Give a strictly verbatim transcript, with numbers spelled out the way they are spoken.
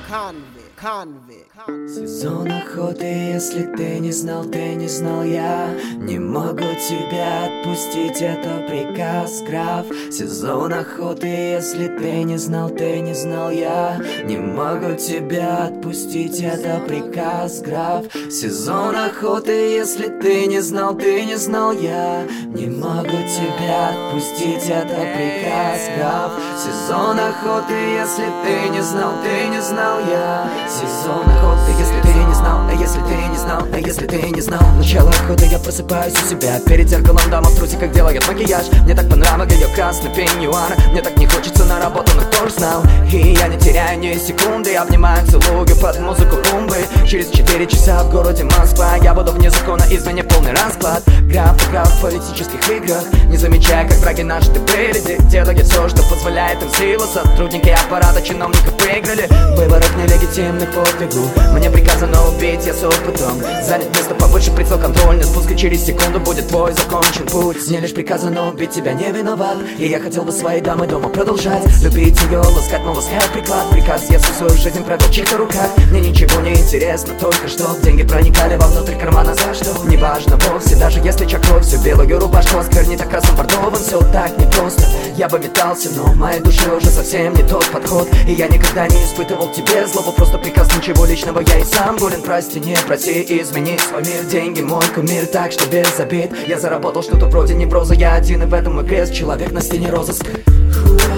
Сезон охоты, если ты не знал, ты не знал, я не могу тебя отпустить, это приказ, граф. Сезон охоты, если ты не знал, ты не знал, я не могу тебя отпустить, это приказ, граф. Сезон охоты, если ты не знал, ты не знал, я не могу тебя отпустить, это приказ, граф. Сезон охоты, если ты не знал, ты не знал, я сезон охоты, если ты не знал, а если ты не знал, а если ты не знал. Начало охоты, я просыпаюсь у себя перед зеркалом, дама в трусиках делает макияж. Мне так понравилось ее красный пеньюар. Мне так не хочется на работу, но кто ж знал. И я не теряю ни секунды, обнимаю, целую под музыку румбы. Через четыре часа в городе Москва я буду вне закона, изменив полный расклад. Граф играл в политических играх, не замечая, как враги наши преледи делают все, что позволяет им сила. Сотрудники аппарата чиновников выиграли в выборах нелегитимных по бегу. Мне приказано убить, я с опытом занять место побольше, прицел контрольный спуск, и через секунду будет твой закончен путь. Мне лишь приказано убить, тебя не виноват. И я хотел бы своей дамой дома продолжать любить ее, ласкать, но ласкать приклад. Приказ, я всю свою жизнь провел в чьих-то руках. Мне ничего не интересно, только что деньги проникали вовнутрь кармана. За что? Неважно вовсе, даже если чак кровь. Всю белую рубашку осквернит так красным бордовым. Все так непросто, я бы метался, но в моей душе уже совсем не тот подход. И я никогда не испытывал к тебе злого, просто приказ, ничего личного, я и сам болен. Прости, не проси, измени свой мир. Деньги мой кумир, так что без обид. Я заработал что-то вроде невроза, я один, и в этом мой крест. Человек на стене розыск.